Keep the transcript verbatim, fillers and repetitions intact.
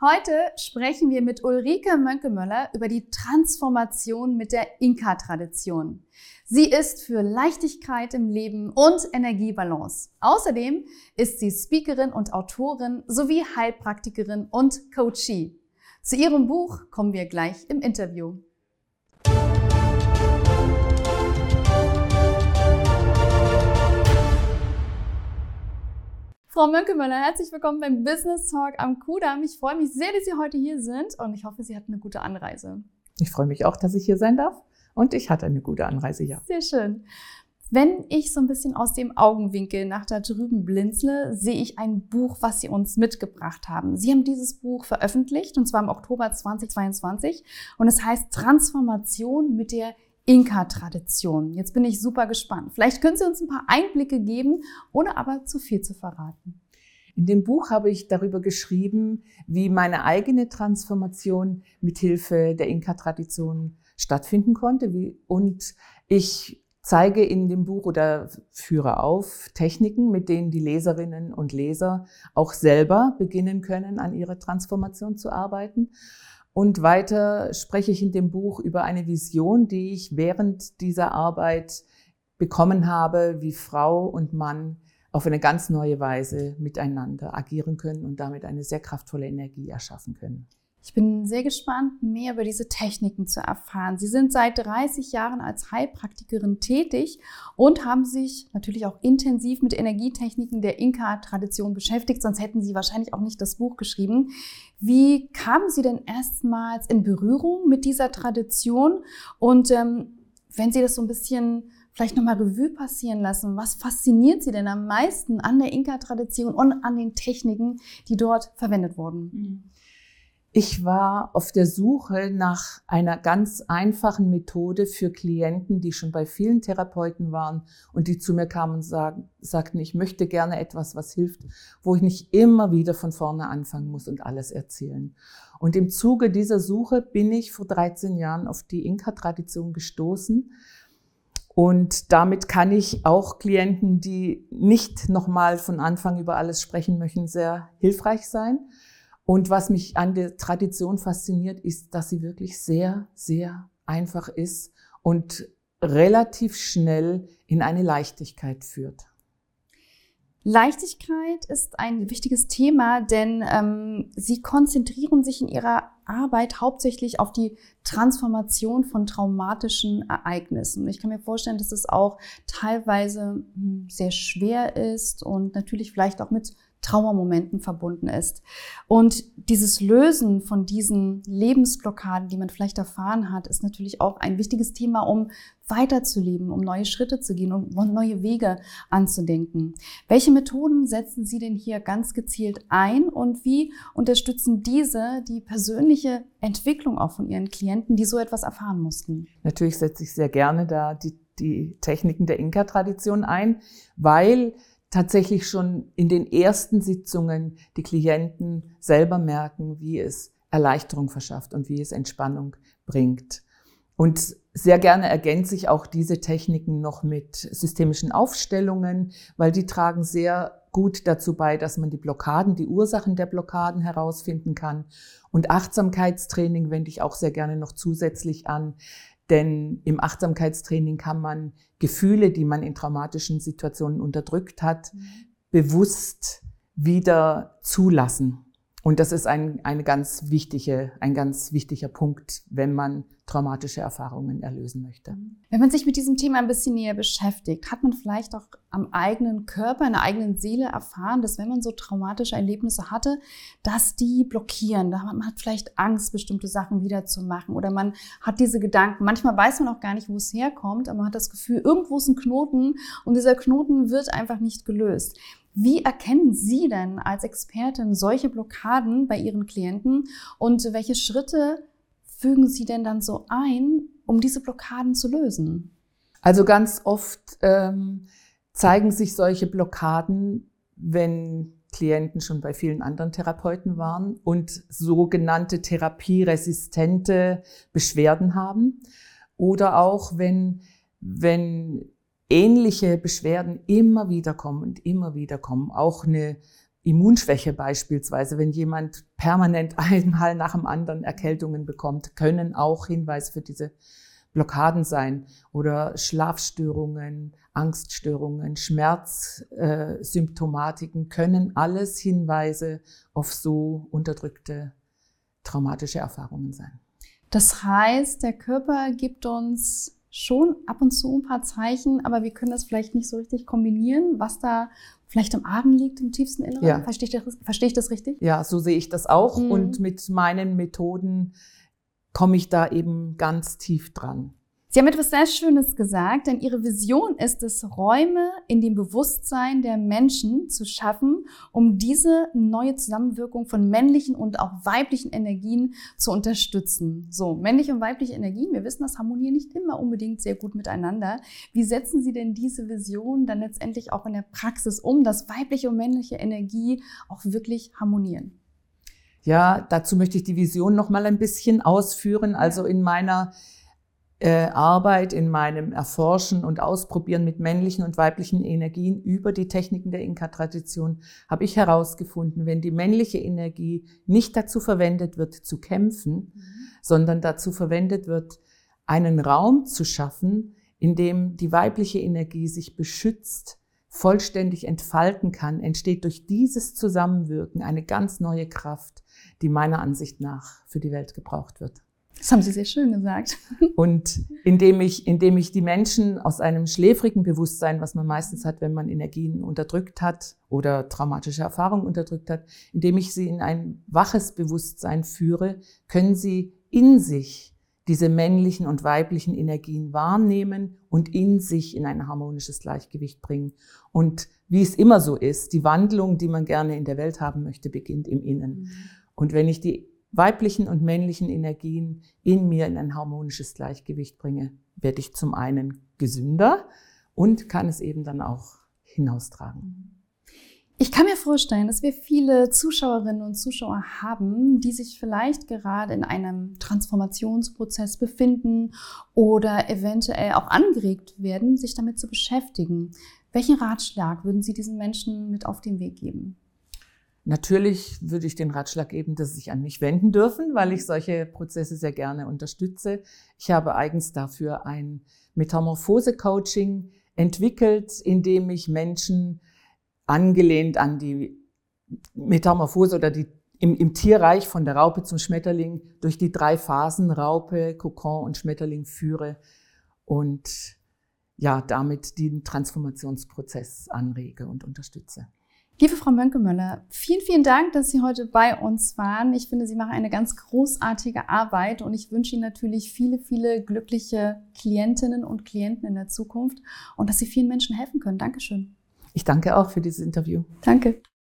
Heute sprechen wir mit Ulrike Möncke-Möller über die Transformation mit der Inka-Tradition. Sie ist für Leichtigkeit im Leben und Energiebalance. Außerdem ist sie Speakerin und Autorin sowie Heilpraktikerin und Coachie. Zu ihrem Buch kommen wir gleich im Interview. Frau Möncke-Möller, herzlich willkommen beim Business Talk am Kudamm. Ich freue mich sehr, dass Sie heute hier sind und ich hoffe, Sie hatten eine gute Anreise. Ich freue mich auch, dass ich hier sein darf und ich hatte eine gute Anreise, ja. Sehr schön. Wenn ich so ein bisschen aus dem Augenwinkel nach da drüben blinzle, sehe ich ein Buch, was Sie uns mitgebracht haben. Sie haben dieses Buch veröffentlicht und zwar im Oktober zweitausendzweiundzwanzig und es heißt Transformation mit der Inka-Tradition. Jetzt bin ich super gespannt. Vielleicht können Sie uns ein paar Einblicke geben, ohne aber zu viel zu verraten. In dem Buch habe ich darüber geschrieben, wie meine eigene Transformation mithilfe der Inka-Tradition stattfinden konnte. Wie, und ich zeige in dem Buch oder führe auf Techniken, mit denen die Leserinnen und Leser auch selber beginnen können, an ihrer Transformation zu arbeiten. Und weiter spreche ich in dem Buch über eine Vision, die ich während dieser Arbeit bekommen habe, wie Frau und Mann auf eine ganz neue Weise miteinander agieren können und damit eine sehr kraftvolle Energie erschaffen können. Ich bin sehr gespannt, mehr über diese Techniken zu erfahren. Sie sind seit dreißig Jahren als Heilpraktikerin tätig und haben sich natürlich auch intensiv mit Energietechniken der Inka-Tradition beschäftigt, sonst hätten Sie wahrscheinlich auch nicht das Buch geschrieben. Wie kamen Sie denn erstmals in Berührung mit dieser Tradition? Und ähm, wenn Sie das so ein bisschen vielleicht nochmal Revue passieren lassen, was fasziniert Sie denn am meisten an der Inka-Tradition und an den Techniken, die dort verwendet wurden? Ich war auf der Suche nach einer ganz einfachen Methode für Klienten, die schon bei vielen Therapeuten waren und die zu mir kamen und sagen, sagten, ich möchte gerne etwas, was hilft, wo ich nicht immer wieder von vorne anfangen muss und alles erzählen. Und im Zuge dieser Suche bin ich vor dreizehn Jahren auf die Inka-Tradition gestoßen. Und damit kann ich auch Klienten, die nicht nochmal von Anfang über alles sprechen möchten, sehr hilfreich sein. Und was mich an der Tradition fasziniert, ist, dass sie wirklich sehr, sehr einfach ist und relativ schnell in eine Leichtigkeit führt. Leichtigkeit ist ein wichtiges Thema, denn ähm, Sie konzentrieren sich in Ihrer Arbeit hauptsächlich auf die Transformation von traumatischen Ereignissen. Ich kann mir vorstellen, dass es auch teilweise hm, sehr schwer ist und natürlich vielleicht auch mit Trauermomenten verbunden ist. Und dieses Lösen von diesen Lebensblockaden, die man vielleicht erfahren hat, ist natürlich auch ein wichtiges Thema, um weiterzuleben, um neue Schritte zu gehen und um neue Wege anzudenken. Welche Methoden setzen Sie denn hier ganz gezielt ein und wie unterstützen diese die persönliche Entwicklung auch von Ihren Klienten, die so etwas erfahren mussten? Natürlich setze ich sehr gerne da die, die Techniken der Inka-Tradition ein, weil tatsächlich schon in den ersten Sitzungen die Klienten selber merken, wie es Erleichterung verschafft und wie es Entspannung bringt. Und sehr gerne ergänze ich auch diese Techniken noch mit systemischen Aufstellungen, weil die tragen sehr gut dazu bei, dass man die Blockaden, die Ursachen der Blockaden herausfinden kann. Und Achtsamkeitstraining wende ich auch sehr gerne noch zusätzlich an. Denn im Achtsamkeitstraining kann man Gefühle, die man in traumatischen Situationen unterdrückt hat, mhm. bewusst wieder zulassen. Und das ist ein, eine ganz wichtige, ein ganz wichtiger Punkt, wenn man traumatische Erfahrungen erlösen möchte. Wenn man sich mit diesem Thema ein bisschen näher beschäftigt, hat man vielleicht auch am eigenen Körper, in der eigenen Seele erfahren, dass wenn man so traumatische Erlebnisse hatte, dass die blockieren. Man hat vielleicht Angst, bestimmte Sachen wiederzumachen oder man hat diese Gedanken. Manchmal weiß man auch gar nicht, wo es herkommt, aber man hat das Gefühl, irgendwo ist ein Knoten und dieser Knoten wird einfach nicht gelöst. Wie erkennen Sie denn als Expertin solche Blockaden bei Ihren Klienten und welche Schritte fügen Sie denn dann so ein, um diese Blockaden zu lösen? Also ganz oft ähm, zeigen sich solche Blockaden, wenn Klienten schon bei vielen anderen Therapeuten waren und sogenannte therapieresistente Beschwerden haben oder auch wenn, wenn ähnliche Beschwerden immer wieder kommen und immer wieder kommen. Auch eine Immunschwäche beispielsweise, wenn jemand permanent einmal nach dem anderen Erkältungen bekommt, können auch Hinweise für diese Blockaden sein oder Schlafstörungen, Angststörungen, Schmerzsymptomatiken können alles Hinweise auf so unterdrückte traumatische Erfahrungen sein. Das heißt, der Körper gibt uns schon ab und zu ein paar Zeichen, aber wir können das vielleicht nicht so richtig kombinieren, was da vielleicht im Argen liegt, im tiefsten Inneren. Ja. Verstehe ich das, verstehe ich das richtig? Ja, so sehe ich das auch. Mhm. Und mit meinen Methoden komme ich da eben ganz tief dran. Sie haben etwas sehr Schönes gesagt, denn Ihre Vision ist es, Räume in dem Bewusstsein der Menschen zu schaffen, um diese neue Zusammenwirkung von männlichen und auch weiblichen Energien zu unterstützen. So, männliche und weibliche Energien, wir wissen, das harmonieren nicht immer unbedingt sehr gut miteinander. Wie setzen Sie denn diese Vision dann letztendlich auch in der Praxis um, dass weibliche und männliche Energie auch wirklich harmonieren? Ja, dazu möchte ich die Vision noch mal ein bisschen ausführen. Also in meiner Arbeit, in meinem Erforschen und Ausprobieren mit männlichen und weiblichen Energien über die Techniken der Inka-Tradition habe ich herausgefunden, wenn die männliche Energie nicht dazu verwendet wird, zu kämpfen, mhm. sondern dazu verwendet wird, einen Raum zu schaffen, in dem die weibliche Energie sich beschützt, vollständig entfalten kann, entsteht durch dieses Zusammenwirken eine ganz neue Kraft, die meiner Ansicht nach für die Welt gebraucht wird. Das haben Sie sehr schön gesagt. Und indem ich, indem ich die Menschen aus einem schläfrigen Bewusstsein, was man meistens hat, wenn man Energien unterdrückt hat oder traumatische Erfahrungen unterdrückt hat, indem ich sie in ein waches Bewusstsein führe, können sie in sich diese männlichen und weiblichen Energien wahrnehmen und in sich in ein harmonisches Gleichgewicht bringen. Und wie es immer so ist, die Wandlung, die man gerne in der Welt haben möchte, beginnt im Innen. Mhm. Und wenn ich die weiblichen und männlichen Energien in mir in ein harmonisches Gleichgewicht bringe, werde ich zum einen gesünder und kann es eben dann auch hinaustragen. Ich kann mir vorstellen, dass wir viele Zuschauerinnen und Zuschauer haben, die sich vielleicht gerade in einem Transformationsprozess befinden oder eventuell auch angeregt werden, sich damit zu beschäftigen. Welchen Ratschlag würden Sie diesen Menschen mit auf den Weg geben? Natürlich würde ich den Ratschlag geben, dass sie sich an mich wenden dürfen, weil ich solche Prozesse sehr gerne unterstütze. Ich habe eigens dafür ein Metamorphose-Coaching entwickelt, in dem ich Menschen angelehnt an die Metamorphose oder die im, im Tierreich von der Raupe zum Schmetterling durch die drei Phasen Raupe, Kokon und Schmetterling führe und ja, damit den Transformationsprozess anrege und unterstütze. Liebe Frau Mönke-Möller, vielen, vielen Dank, dass Sie heute bei uns waren. Ich finde, Sie machen eine ganz großartige Arbeit und ich wünsche Ihnen natürlich viele, viele glückliche Klientinnen und Klienten in der Zukunft und dass Sie vielen Menschen helfen können. Dankeschön. Ich danke auch für dieses Interview. Danke.